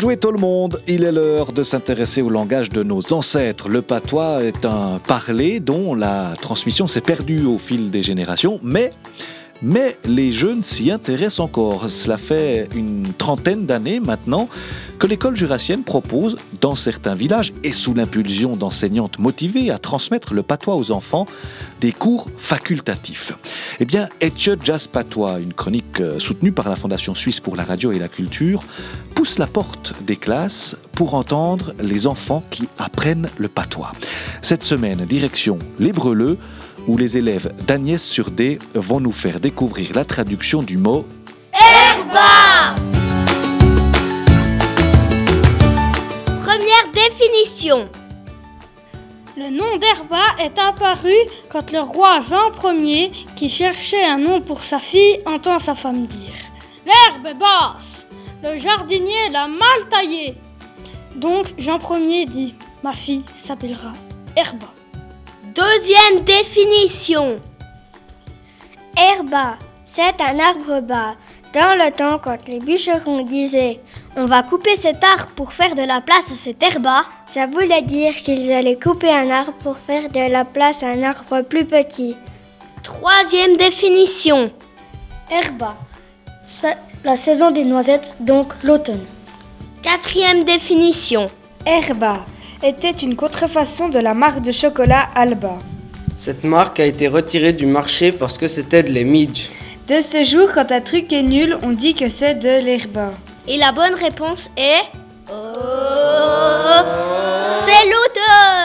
Bonne jouée tout le monde, il est l'heure de s'intéresser au langage de nos ancêtres. Le patois est un parler dont la transmission s'est perdue au fil des générations, mais les jeunes s'y intéressent encore. Cela fait une trentaine d'années maintenant que l'école jurassienne propose, dans certains villages et sous l'impulsion d'enseignantes motivées à transmettre le patois aux enfants, des cours facultatifs. Eh bien, Etche Jazz Patois, une chronique soutenue par la Fondation Suisse pour la radio et la culture, pousse la porte des classes pour entendre les enfants qui apprennent le patois. Cette semaine, direction Les Breleux, où les élèves d'Agnès-sur-Dé vont nous faire découvrir la traduction du mot Herba. Première définition. Le nom d'Herba est apparu quand le roi Jean Ier, qui cherchait un nom pour sa fille, entend sa femme dire « L'herbe est basse, le jardinier l'a mal taillée ». Donc Jean Ier dit « Ma fille s'appellera Herba ». Deuxième définition. Herba, c'est un arbre bas. Dans le temps, quand les bûcherons disaient « On va couper cet arbre pour faire de la place à cet herba », ça voulait dire qu'ils allaient couper un arbre pour faire de la place à un arbre plus petit. Troisième définition. Herba, c'est la saison des noisettes, donc l'automne. Quatrième définition. Herba était une contrefaçon de la marque de chocolat Alba. Cette marque a été retirée du marché parce que c'était de l'emidge. De ce jour, quand un truc est nul, on dit que c'est de l'herba. Et la bonne réponse est... c'est l'automne.